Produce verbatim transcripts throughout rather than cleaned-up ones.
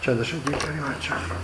Csendesedjünk el imádságra.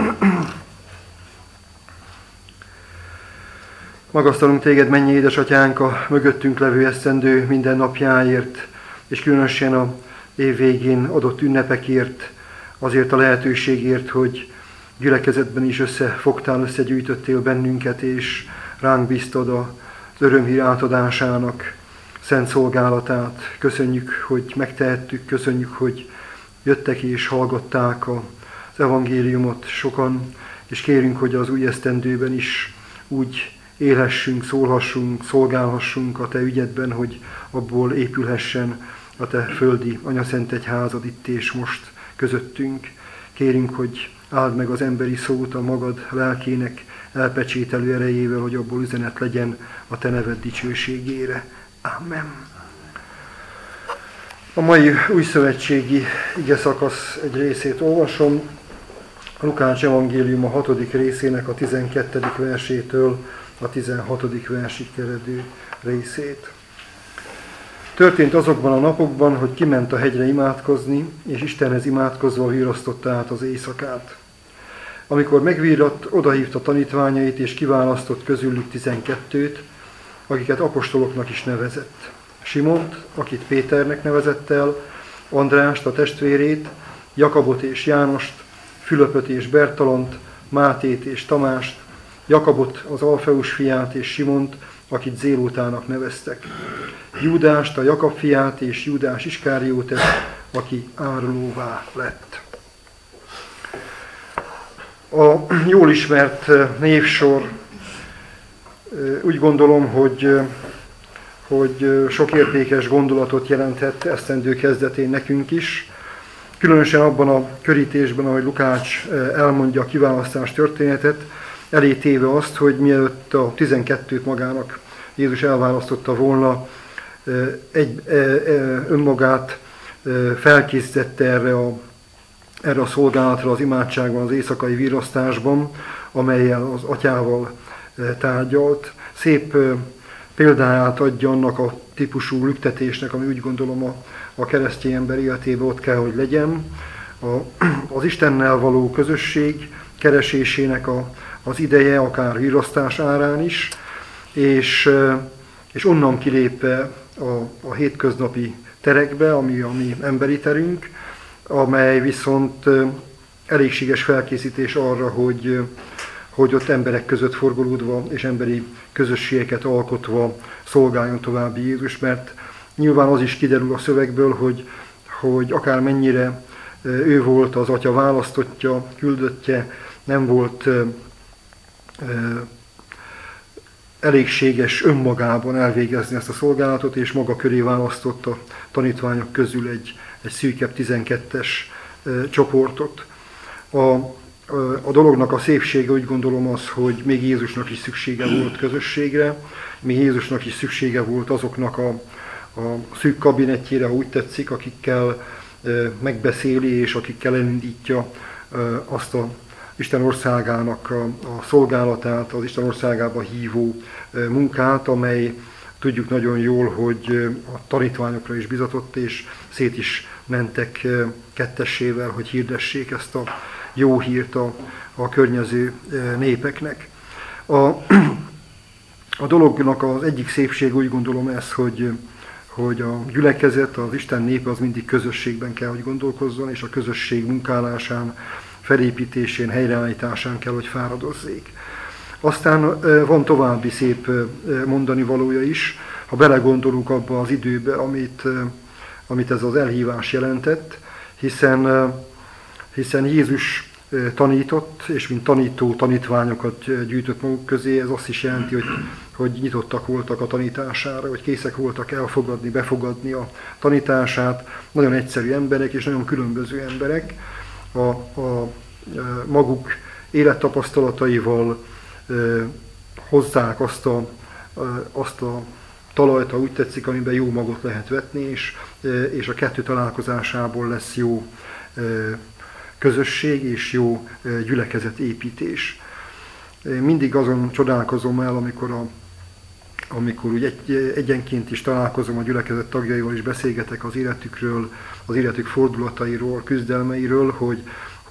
Magasztalunk téged, mennyi édesatyánk, a mögöttünk levő esztendő minden napjáért, és különösen a év végén adott ünnepekért, azért a lehetőségért, hogy gyülekezetben is összefogtál, összegyűjtöttél bennünket, és ránk bíztad az örömhír átadásának szent szolgálatát. Köszönjük, hogy megtehettük, köszönjük, hogy jöttek és hallgatták az evangéliumot sokan, és kérünk, hogy az új esztendőben is úgy élhessünk, szólhassunk, szolgálhassunk a te ügyedben, hogy abból épülhessen a te földi anyaszentegyházad itt és most közöttünk. Kérünk, hogy áld meg az emberi szót a magad lelkének elpecsételő erejével, hogy abból üzenet legyen a te neved dicsőségére. Amen. A mai újszövetségi igeszakasz egy részét olvasom. Lukács evangélium a hatodik részének a tizenkettedik versétől a tizenhatodik versig terjedő részét. Történt azokban a napokban, hogy kiment a hegyre imádkozni, és Istenhez imádkozva virrasztotta át az éjszakát. Amikor megvirratt, odahívta tanítványait, és kiválasztott közülük tizenkettőt, akiket apostoloknak is nevezett. Simont, akit Péternek nevezett el, Andrást, a testvérét, Jakabot és Jánost, Fülöpöt és Bertalont, Mátét és Tamást, Jakabot, az Alfeus fiát, és Simont, akit Zélótának neveztek. Júdást, a Jakab fiát, és Júdás Iskáriótet, aki árulóvá lett. A jól ismert névsor, úgy gondolom, hogy, hogy sok értékes gondolatot jelenthet esztendő kezdetén nekünk is. Különösen abban a körítésben, ahogy Lukács elmondja a kiválasztás történetet, elé téve azt, hogy mielőtt a tizenkettőt magának Jézus elválasztotta volna, egy, önmagát felkészítette erre a, erre a szolgálatra az imádságban, az éjszakai virrasztásban, amellyel az atyával tárgyalt. Szép példáját adja annak a típusú lüktetésnek, ami úgy gondolom a, a keresztény ember életében ott kell, hogy legyen. A, az Istennel való közösség keresésének a, az ideje, akár virrasztás árán is, és, és onnan kilépve a, a hétköznapi terekbe, ami a mi emberi terünk, amely viszont elégséges felkészítés arra, hogy, hogy ott emberek között forgolódva és emberi közösségeket alkotva szolgáljon tovább Jézus, mert nyilván az is kiderül a szövegből, hogy, hogy akár mennyire ő volt az atya választottja, küldöttje, nem volt elégséges önmagában elvégezni ezt a szolgálatot, és maga köré választott a tanítványok közül egy, egy szűkebb tizenkettes csoportot. A, a dolognak a szépsége úgy gondolom az, hogy még Jézusnak is szüksége volt közösségre, még Jézusnak is szüksége volt azoknak a, a szűk kabinetjére, ha úgy tetszik, akikkel megbeszéli és akikkel elindítja azt a Isten országának a, a szolgálatát, az Isten országába hívó munkát, amely tudjuk nagyon jól, hogy a tanítványokra is bizatott, és szét is mentek kettessével, hogy hirdessék ezt a jó hírt a, a környező népeknek. A, a dolognak az egyik szépség úgy gondolom ez, hogy, hogy a gyülekezet, az Isten népe az mindig közösségben kell, hogy gondolkozzon, és a közösség munkálásán, felépítésén, helyreállításán kell, hogy fáradozzék. Aztán van további szép mondani valója is, ha belegondolunk abba az időbe, amit, amit ez az elhívás jelentett, hiszen, hiszen Jézus tanított, és mint tanító tanítványokat gyűjtött maguk közé, ez azt is jelenti, hogy, hogy nyitottak voltak a tanítására, hogy készek voltak elfogadni, befogadni a tanítását. Nagyon egyszerű emberek és nagyon különböző emberek. A, a maguk élettapasztalataival e, hozzák azt a, azt a talajt, ha úgy tetszik, amiben jó magot lehet vetni, és, e, és a kettő találkozásából lesz jó e, közösség és jó e, gyülekezetépítés. E, mindig azon csodálkozom el, amikor, a, amikor úgy egy, egyenként is találkozom a gyülekezet tagjaival, és beszélgetek az életükről, az életük fordulatairól, küzdelmeiről, hogy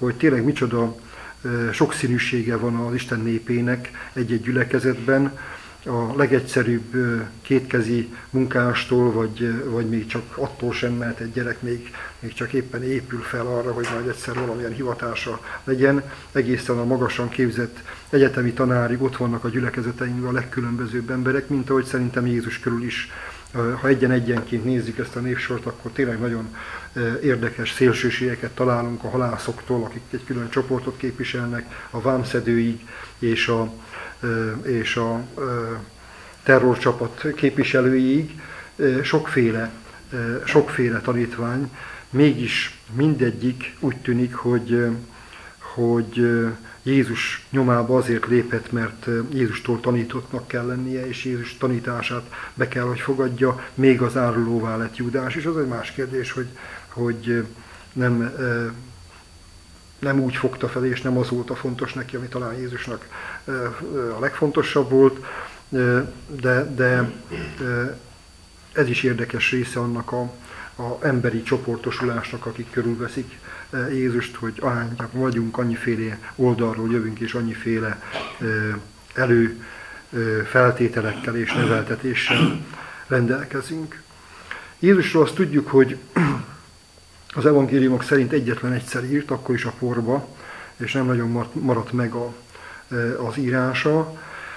hogy tényleg micsoda sokszínűsége van az Isten népének egy-egy gyülekezetben, a legegyszerűbb kétkezi munkástól, vagy, vagy még csak attól sem, mert egy gyerek még, még csak éppen épül fel arra, hogy majd egyszer valamilyen hivatása legyen. Egészen a magasan képzett egyetemi tanárig ott vannak a gyülekezeteinkben a legkülönbözőbb emberek, mint ahogy szerintem Jézus körül is. Ha egyen-egyenként nézzük ezt a névsort, akkor tényleg nagyon érdekes szélsőségeket találunk a halászoktól, akik egy külön csoportot képviselnek, a vámszedőig és a, és a terrorcsapat képviselőig. Sokféle, sokféle tanítvány, mégis mindegyik úgy tűnik, hogy, hogy Jézus nyomába azért lépett, mert Jézustól tanítottnak kell lennie, és Jézus tanítását be kell, hogy fogadja, még az árulóvá lett Júdás. És az egy más kérdés, hogy, hogy nem, nem úgy fogta fel, és nem az volt a fontos neki, ami talán Jézusnak a legfontosabb volt, de, de ez is érdekes része annak a, a emberi csoportosulásnak, akik körülveszik Jézust, hogy ahányak vagyunk, annyiféle oldalról jövünk, és annyiféle elő feltételekkel és neveltetéssel rendelkezünk. Jézusról azt tudjuk, hogy az evangéliumok szerint egyetlen egyszer írt, akkor is a porba, és nem nagyon maradt meg a, az írása.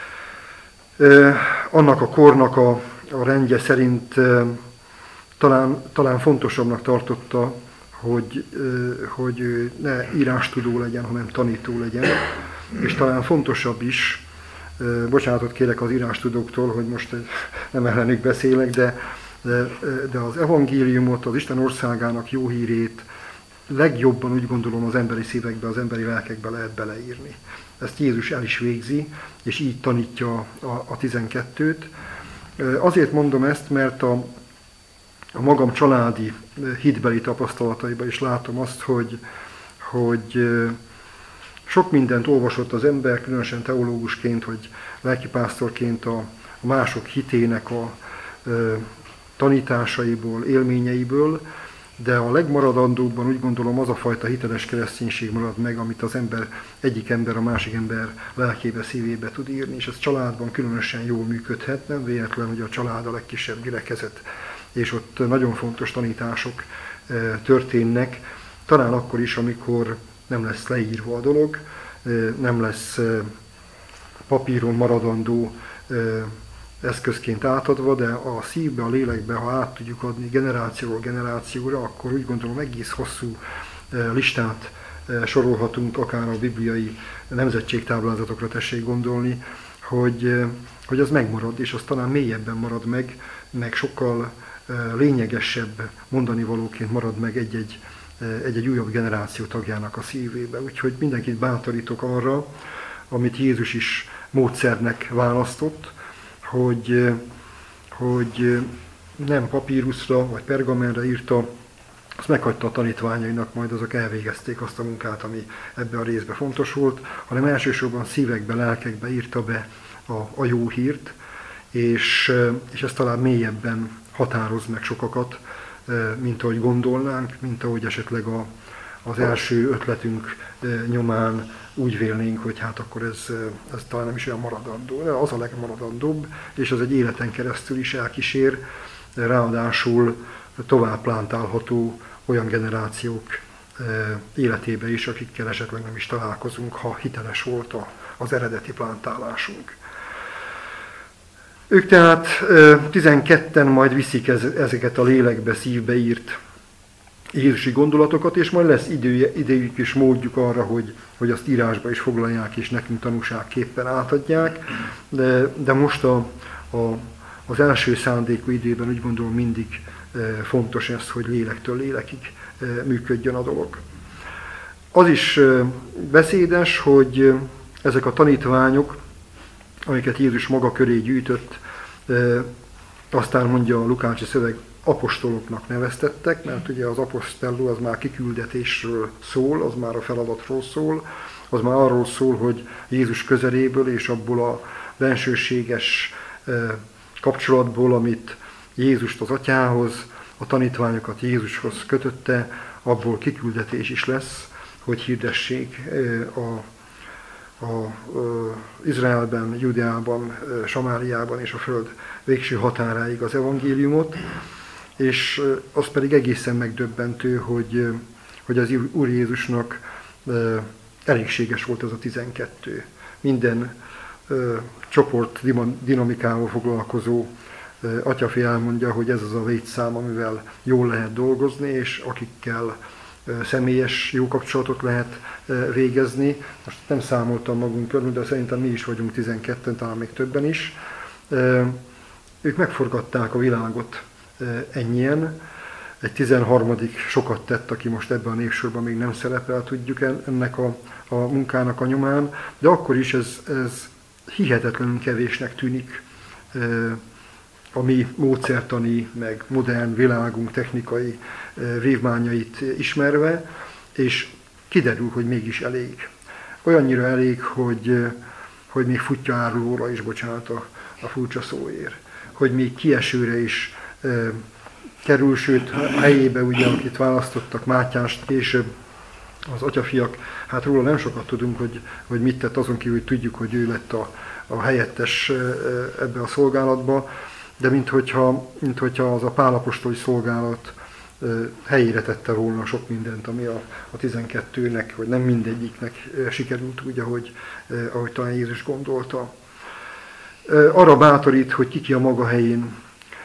Annak a kornak a, a rendje szerint talán, talán fontosabbnak tartotta, hogy, hogy ne írástudó legyen, hanem tanító legyen. És talán fontosabb is, bocsánatot kérek az írástudóktól, hogy most nem ellenük beszélek, de, de, de az evangéliumot, az Isten országának jó hírét legjobban úgy gondolom az emberi szívekbe, az emberi lelkekbe lehet beleírni. Ezt Jézus el is végzi, és így tanítja a, a tizenkettőt. Azért mondom ezt, mert a, a magam családi hitbeli tapasztalataiban is látom azt, hogy, hogy sok mindent olvasott az ember, különösen teológusként, vagy lelkipásztorként a mások hitének a tanításaiból, élményeiből, de a legmaradandóbban úgy gondolom az a fajta hiteles kereszténység marad meg, amit az ember, egyik ember a másik ember lelkébe, szívébe tud írni, és ez családban különösen jól működhet, nem véletlen, hogy a család a legkisebb gyülekezet, és ott nagyon fontos tanítások történnek, talán akkor is, amikor nem lesz leírva a dolog, nem lesz papíron maradandó eszközként átadva, de a szívbe, a lélekbe, ha át tudjuk adni generációról generációra, akkor úgy gondolom egész hosszú listát sorolhatunk, akár a bibliai nemzetségtáblázatokra tessék gondolni, hogy, hogy az megmarad, és az talán mélyebben marad meg, meg sokkal lényegesebb mondani valóként marad meg egy-egy, egy-egy újabb generáció tagjának a szívébe. Úgyhogy mindenkit bátorítok arra, amit Jézus is módszernek választott, hogy, hogy nem papíruszra vagy pergamenre írta, azt meghagyta a tanítványainak, majd azok elvégezték azt a munkát, ami ebbe a részbe fontos volt, hanem elsősorban szívekbe, lelkekbe írta be a, a jó hírt, és, és ez talán mélyebben határoz meg sokakat, mint ahogy gondolnánk, mint ahogy esetleg a, az első ötletünk nyomán úgy vélnénk, hogy hát akkor ez, ez talán nem is olyan maradandó, de az a legmaradandóbb, és az egy életen keresztül is elkísér, ráadásul tovább plántálható olyan generációk életébe is, akikkel esetleg nem is találkozunk, ha hiteles volt a, az eredeti plántálásunk. Ők tehát tizenketten majd viszik ezeket a lélekbe, szívbe írt jézusi gondolatokat, és majd lesz idője, idejük és módjuk arra, hogy, hogy azt írásba is foglalják, és nekünk tanúságképpen átadják. De, de most a, a, az első szándékú időben úgy gondolom mindig fontos ez, hogy lélektől lélekig működjön a dolog. Az is beszédes, hogy ezek a tanítványok, amiket Jézus maga köré gyűjtött, aztán mondja a lukácsi szöveg, apostoloknak neveztettek, mert ugye az apostelló az már kiküldetésről szól, az már a feladatról szól, az már arról szól, hogy Jézus közeléből és abból a bensőséges kapcsolatból, amit Jézust az atyához, a tanítványokat Jézushoz kötötte, abból kiküldetés is lesz, hogy hirdessék a, a, a Izraelben, Judeában, Samáriában és a föld végső határáig az evangéliumot, és az pedig egészen megdöbbentő, hogy, hogy az Úr Jézusnak elégséges volt ez a tizenkettő. Minden ö, csoport dinamikával foglalkozó ö, atyafi elmondja, hogy ez az a létszám, amivel jól lehet dolgozni, és akikkel ö, személyes jó kapcsolatot lehet ö, végezni. Most nem számoltam magunk körül, de szerintem mi is vagyunk tizenketten, talán még többen is. Ö, ők megforgatták a világot ö, ennyien. Egy tizenharmadik sokat tett, aki most ebben a névsorban még nem szerepel, tudjuk ennek a, a munkának a nyomán, de akkor is ez, ez hihetetlenül kevésnek tűnik a mi módszertani, meg modern világunk technikai vívmányait ismerve, és kiderül, hogy mégis elég. Olyannyira elég, hogy, hogy még futja árulóra is, bocsánat a, a furcsa szóért, hogy még kiesőre is kerül, sőt a helyébe, ugye, akit választottak, Mátyást később, az atyafiak, hát róla nem sokat tudunk, hogy, hogy mit tett, azon kívül, hogy tudjuk, hogy ő lett a, a helyettes ebbe a szolgálatba, de minthogyha, minthogyha az a pálapostoli szolgálat helyére tette volna sok mindent, ami a, a tizenkettőnek, vagy nem mindegyiknek sikerült úgy, ahogy, ahogy talán Jézus gondolta. Arra bátorít, hogy ki ki a maga helyén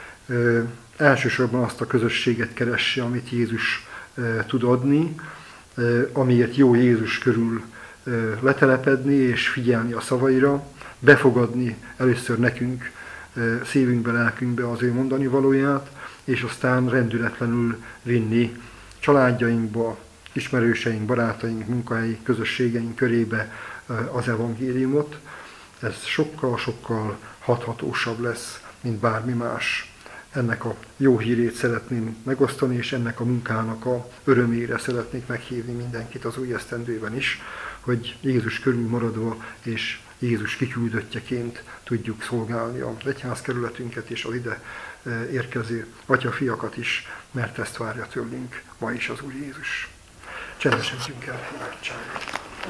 elsősorban azt a közösséget keresse, amit Jézus e, tud adni, e, amiért jó Jézus körül e, letelepedni és figyelni a szavaira, befogadni először nekünk e, szívünkbe, lelkünkbe az ő mondani valóját, és aztán rendületlenül vinni családjainkba, ismerőseink, barátaink, munkahelyi közösségeink körébe e, az evangéliumot. Ez sokkal-sokkal hathatósabb lesz, mint bármi más. Ennek a jó hírét szeretném megosztani, és ennek a munkának a örömére szeretnék meghívni mindenkit az új esztendőben is, hogy Jézus körül maradva és Jézus kiküldöttjeként tudjuk szolgálni az egyházkerületünket és az ide érkező atyafiakat is, mert ezt várja tőlünk ma is az Úr Jézus. Csendesedjünk el imádságra.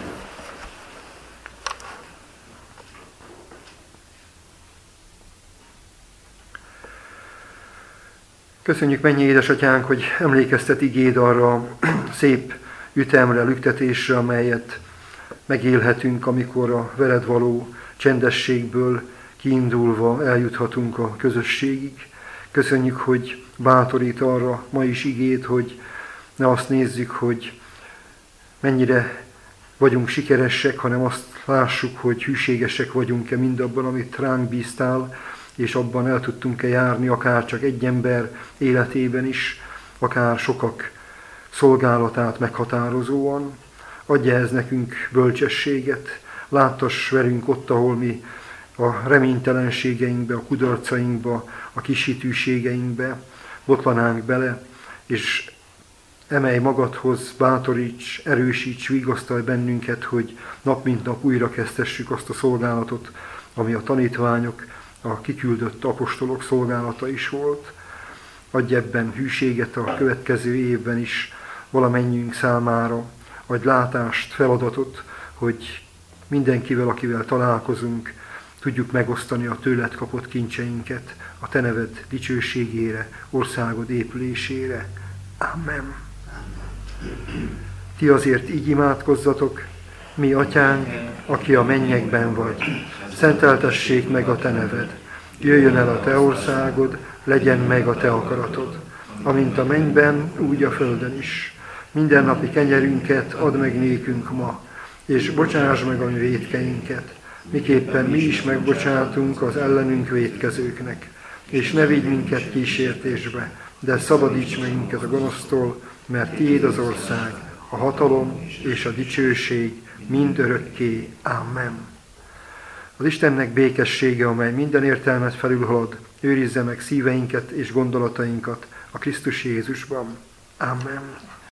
Köszönjük, mennyi édesatyánk, hogy emlékeztet igéd arra a szép ütemre, lüktetésre, amelyet megélhetünk, amikor a veled való csendességből kiindulva eljuthatunk a közösségig. Köszönjük, hogy bátorít arra ma is igéd, hogy ne azt nézzük, hogy mennyire vagyunk sikeresek, hanem azt lássuk, hogy hűségesek vagyunk-e mindabban, amit ránk bíztál, és abban el tudtunk-e járni, akár csak egy ember életében is, akár sokak szolgálatát meghatározóan. Adja ez nekünk bölcsességet, láttass velünk ott, ahol mi a reménytelenségeinkbe, a kudarcainkba, a kishitűségeinkbe botlanánk bele, és emelj magadhoz, bátoríts, erősíts, vigasztalj bennünket, hogy nap mint nap újra kezdhessük azt a szolgálatot, ami a tanítványok, a kiküldött apostolok szolgálata is volt. Adj ebben hűséget a következő évben is valamennyiünk számára. Adj látást, feladatot, hogy mindenkivel, akivel találkozunk, tudjuk megosztani a tőled kapott kincseinket a te neved dicsőségére, országod épülésére. Amen. Ti azért így imádkozzatok: mi atyánk, aki a mennyekben vagy, szenteltessék meg a te neved. Jöjjön el a te országod, legyen meg a te akaratod, amint a mennyben, úgy a földön is. Mindennapi kenyerünket add meg nékünk ma, és bocsáss meg a mi vétkeinket, miképpen mi is megbocsátunk az ellenünk vétkezőknek. És ne vigy minket kísértésbe, de szabadíts meg minket a gonosztól, mert tiéd az ország, a hatalom és a dicsőség mind örökké. Amen. Az Istennek békessége, amely minden értelmet felülhalad, őrizze meg szíveinket és gondolatainkat a Krisztus Jézusban. Amen.